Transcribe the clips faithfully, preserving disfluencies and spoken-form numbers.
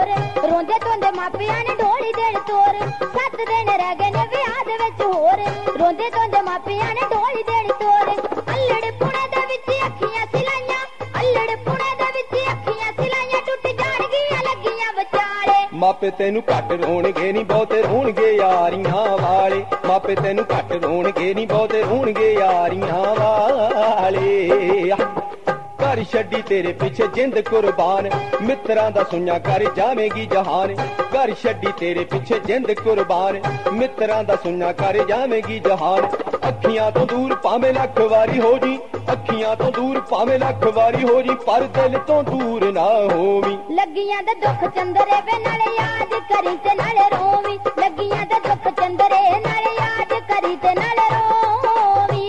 ਹੋਰ ਰੋਂਦੇ ਧੋਂਦੇ ਮਾਪਿਆਂ ਨੇ ਢੋਲੀ ਦੇਣ ਤੋਰ ਸੱਤ ਦਿਨ ਰਹਿ ਗਏ ਨੇ ਵਿਆਹ ਦੇ ਵਿੱਚ ਹੋਰ ਰੋਂਦੇ ਧੋਂਦੇ ਮਾਪਿਆਂ ਨੇ ਢੋਲੀ ਦੇਣ ਤੋਰ ਅੱਲੜ ਪੁਣੇ ਦੇ ਵਿੱਚ ਅੱਖੀਆਂ ਸਿਲਾਈਆਂ ਅੱਲੜ ਪੁਣੇ ਦੇ ਵਿੱਚ ਅੱਖੀਆਂ ਸਿਲਾਈਆਂ ਟੁੱਟ ਜਾਣਗੀਆਂ ਲੱਗੀਆਂ ਵਿਚਾਲੇ ਮਾਪੇ ਤੈਨੂੰ ਘੱਟ ਰੋਣਗੇ ਨਹੀਂ ਬਹੁਤੇ ਰੋਣਗੇ ਯਾਰੀਆਂ ਵਾਲੇ ਮਾਪੇ ਤੈਨੂੰ ਘੱਟ ਰੋਣਗੇ ਨਹੀਂ ਬਹੁਤੇ ਰੋਣਗੇ ਯਾਰੀਆਂ ਵਾਲੇ ਘਰ ਛੱਡੀ ਤੇਰੇ ਪਿੱਛੇ ਜਿੰਦ ਕੁਰਬਾਨ ਮਿੱਤਰਾਂ ਦਾ ਸੁਣਿਆ ਕਰ ਜਾਵੇਂਗੀ ਜਹਾਨ ਘਰ ਛੱਡੀ ਤੇਰੇ ਪਿੱਛੇ ਜਿੰਦ ਕੁਰਬਾਨ ਮਿੱਤਰਾਂ ਦਾ ਸੁਣਿਆ ਕਰ ਜਾਵੇਂਗੀ ਜਹਾਨ ਅੱਖੀਆਂ ਤੋਂ ਦੂਰ ਭਾਵੇਂ ਲੱਖ ਵਾਰੀ ਹੋ ਜੀ ਅੱਖੀਆਂ ਤੋਂ ਦੂਰ ਭਾਵੇਂ ਲੱਖ ਵਾਰੀ ਹੋ ਜੀ ਪਰ ਦਿਲ ਤੋਂ ਦੂਰ ਨਾ ਹੋਵੀਂ ਲੱਗੀਆਂ ਦੇ ਦੁੱਖ ਚੰਦਰੇ ਵੇ ਨਾਲੇ ਯਾਦ ਕਰੀ ਤੇ ਨਾਲੇ ਰੋਵੀਂ ਲੱਗੀਆਂ ਦੇ ਦੁੱਖ ਚੰਦਰੇ ਨਾਲੇ ਯਾਦ ਕਰੀ ਤੇ ਨਾਲੇ ਰੋਵੀਂ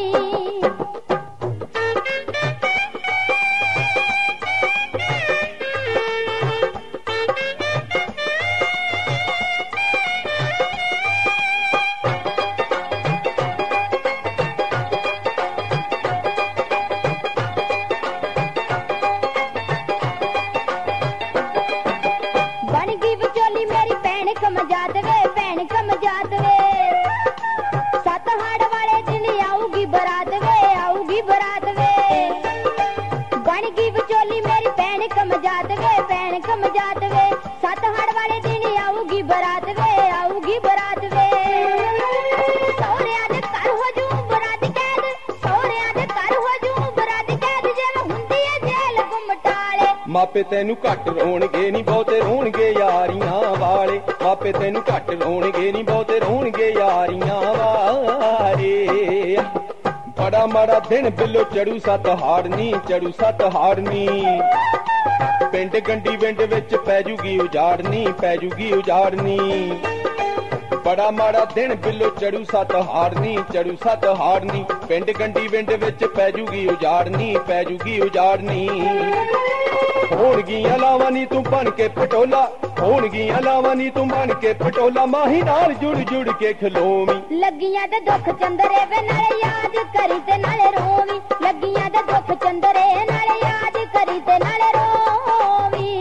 ਕਮਜਾਤ ਵੇ ਭੈਣ ਕਮਜਾਤ ਵੇ ਸੱਤ ਹਾੜ ਵਾਲੇ ਦਿਨ ਆਊਗੀ ਬਰਾਤ ਵੇ ਆਊਗੀ ਬਰਾਤ ਵੇ ਬਣ ਗਈ ਵਿਚੋਲੀ ਮੇਰੀ ਭੈਣ ਕਮਜਾਤ ਵੇ ਭੈਣ ਕਮਜਾਤ ਵੇ ਸੱਤ ਹਾੜ ਵਾਲੇ ਦਿਨ ਆਊਗੀ ਬਰਾਤ ਵੇ ਆਊਗੀ ਬਰਾਤ ਵੇ ਸਹੁਰਿਆਂ ਦੇ ਘਰ ਹੋ ਜੂ ਬਰਾਤ ਕੈਦ ਸਹੁਰਿਆਂ ਦੇ ਘਰ ਹੋ ਜੂ ਬਰਾਤ ਕੈਦ ਜਿਵੇਂ ਹੁੰਦੀ ਹੈ ਜੇਲ੍ਹ ਗੁਮਟਾਲੇ ਮਾਪੇ ਤੈਨੂੰ ਘੱਟ ਰੋਣਗੇ ਨਹੀਂ ਬਹੁਤੇ ਰੋਣਗੇ ਯਾਰੀਆਂ ਵਾਲੇ ਮਾਪੇ ਤੈਨੂੰ ਘੱਟ ਰੋਣਗੇ ਨਹੀਂ ਬਹੁਤੇ ਰੋਣਗੇ ਯਾਰੀਆਂ ਵਾਲੇ ਬੜਾ ਮਾੜਾ ਦਿਨ ਬਿੱਲੋ ਚੜੂ ਸੱਤ ਹਾੜਨੀ ਚੜੂ ਸੱਤ ਹਾੜਨੀ ਪਿੰਡ ਗੰਡੀ ਵਿੰਡ ਵਿੱਚ ਪੈ ਜੂਗੀ ਉਜਾੜਨੀ ਪੈ ਜੂਗੀ ਉਜਾੜਨੀ ਬੜਾ ਮਾੜਾ ਦਿਨ ਬਿੱਲੋ ਚੜੂ ਸੱਤ ਹਾੜਨੀ ਚੜੂ ਸੱਤ ਹਾੜਨੀ ਪਿੰਡ ਗੰਡੀ ਵਿੰਡ ਵਿੱਚ ਪੈ ਜੂਗੀ ਉਜਾੜਨੀ ਪੈ ਜੂਗੀ ਉਜਾੜਨੀ ਹੋਣਗੀਆਂ ਲਾਵਾਂ ਨੀ ਤੂੰ ਬਣ ਕੇ ਪਟੋਲਾ ਹੋਣਗੀਆਂ ਲਾਵਾਂ ਨੀ ਤੂੰ ਬਣ ਕੇ ਪਟੋਲਾ ਮਾਹੀ ਨਾਲ ਜੁੜ ਜੁੜ ਕੇ ਖਲੋਵੀਂ ਲੱਗੀਆਂ ਦੇ ਦੁੱਖ ਚੰਦਰੇ ਵੇ ਨਾਲੇ ਯਾਦ ਕਰੀ ਤੇ ਨਾਲੇ ਰੋਵੀਂ ਲੱਗੀਆਂ ਦੇ ਦੁੱਖ ਚੰਦਰੇ ਨਾਲੇ ਯਾਦ ਕਰੀ ਤੇ ਨਾਲੇ ਰੋਵੀਂ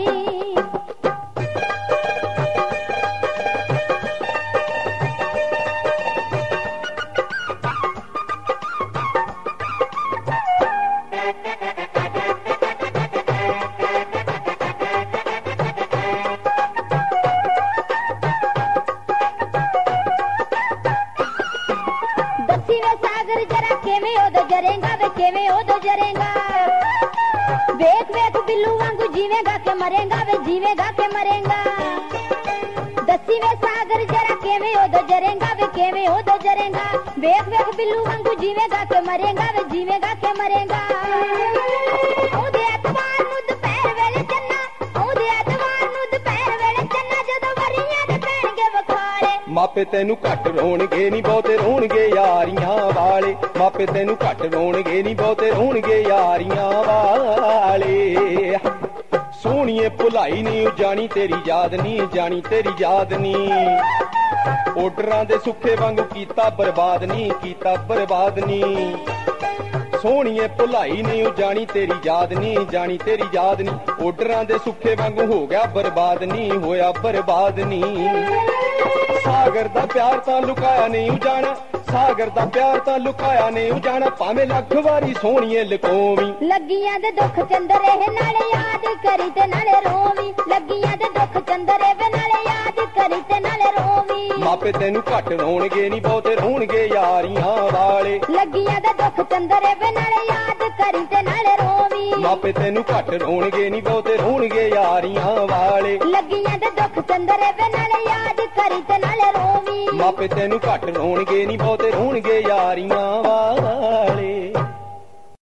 ਕਿਵੇਂ ਉਦੋਂ ਜਰੇਗਾ ਵੇ ਕਿਵੇਂ ਉਦੋਂ ਜਰੇਗਾ ਵੇਖ ਵੇਖ ਬਿੱਲੂ ਵਾਂਗੂ ਜੀਵੇਂਗਾ ਕਿ ਮਰੇਗਾ ਵੇ ਜੀਵੇਂਗਾ ਕਿ ਮਰੇਗਾ ਦੱਸੀ ਵੇ ਸਾਗਰ ਜਰਾ ਕਿਵੇਂ ਉਦੋਂ ਜਰੇਗਾ ਵੇ ਕਿਵੇਂ ਉਦੋਂ ਜਰੇਗਾ ਵੇਖ ਵੇਖ ਬਿੱਲੂ ਵਾਂਗੂ ਜੀਵੇਂਗਾ ਕਿ ਮਰੇਗਾ ਵੇ ਜੀਵੇਂਗਾ ਕਿ ਮਰੇਗਾ ਉਹਦੇ ਐਤਵਾਰ ਨੂੰ ਦੁਪਹਿਰ ਵੇਲੇ ਚੰਨਾ ਉਹਦੇ ਐਤਵਾਰ ਨੂੰ ਦੁਪਹਿਰ ਵੇਲੇ ਚੰਨਾ ਜਦੋਂ ਵਰੀਆਂ ਦੇ ਪੈਣਗੇ ਵਖਾਲੇ ਮਾਪੇ ਤੈਨੂੰ ਘੱਟ ਰੋਣਗੇ ਨਹੀਂ ਬਹੁਤੇ ਰੋਣਗੇ ਯਾਰੀਆਂ ਵਾਲੇ ਮਾਪੇ ਤੈਨੂੰ ਘੱਟ ਰੋਣਗੇ ਨਹੀਂ ਬਹੁਤੇ ਰੋਣਗੇ ਯਾਰੀਆਂ ਵਾਲੇ ਸੋਹਣੀਏ ਭੁਲਾਈ ਨਹੀਂ ਜਾਣੀ ਤੇਰੀ ਯਾਦ ਨਹੀਂ ਜਾਣੀ ਤੇਰੀ ਯਾਦ ਨਹੀਂ ਓਡਰਾਂ ਦੇ ਸੁੱਖੇ ਵਾਂਗੂ ਕੀਤਾ ਬਰਬਾਦ ਨਹੀਂ ਕੀਤਾ ਬਰਬਾਦ ਨਹੀਂ ਸੋਹਣੀਏ ਭੁਲਾਈ ਨਹੀਂ ਜਾਣੀ ਤੇਰੀ ਯਾਦ ਨਹੀਂ ਜਾਣੀ ਤੇਰੀ ਯਾਦ ਨਹੀਂ ਓਡਰਾਂ ਦੇ ਸੁੱਖੇ ਵਾਂਗੂ ਹੋ ਗਿਆ ਬਰਬਾਦ ਨਹੀਂ ਹੋਇਆ ਬਰਬਾਦ ਨਹੀਂ ਸਾਗਰ ਦਾ ਪਿਆਰ ਤਾਂ ਲੁਕਾਇਆ ਨਹੀਂ ਜਾਣਾ ਸਾਗਰ ਦਾ ਪਿਆਰ ਤਾਂ ਲੁਕਾਇਆ ਨਹੀਂ ਜਾਣਾ ਭਾਵੇਂ ਲੱਖ ਵਾਰੀ ਸੋਹਣੀਏ ਲਕੋਵੀਂ ਲੱਗੀਆਂ ਦੇ ਦੁੱਖ ਚੰਦਰੇ ਨਾਲੇ ਯਾਦ ਕਰੀ ਤੇ ਨਾਲੇ ਰੋਵੀਂ ਲੱਗੀਆਂ ਦੇ ਦੁੱਖ ਚੰਦਰੇ ਵੇ ਨਾਲੇ ਯਾਦ ਕਰੀ ਤੇ ਨਾਲੇ ਰੋਵੀਂ ਮਾਪੇ ਤੈਨੂੰ ਘੱਟ ਰੋਣਗੇ ਨਹੀਂ ਬਹੁਤੇ ਰੋਣਗੇ ਯਾਰੀਆਂ ਵਾਲੇ ਲੱਗੀਆਂ ਦੇ ਦੁੱਖ ਚੰਦਰੇ ਵੇ ਨਾਲੇ ਯਾਦ ਕਰੀ ਤੇ ਨਾਲੇ ਰੋਵੀਂ ਮਾਪੇ ਤੈਨੂੰ ਘੱਟ ਰੋਣਗੇ ਨਹੀਂ ਬਹੁਤੇ ਰੋਣਗੇ ਯਾਰੀਆਂ ਵਾਲੇ ਲੱਗੀਆਂ ਦੇ ਦੁੱਖ ਚੰਦਰੇ ਵੇ ਨਾਲੇ ਯਾਦ ਕਰੀ ਤੇ ਨਾਲੇ ਰੋਵੀਂ ਮਾਪੇ ਤੈਨੂੰ ਘੱਟ ਰੋਣਗੇ ਨਹੀਂ ਬਹੁਤੇ ਰੋਣਗੇ ਯਾਰੀਆਂ ਵਾਲੇ।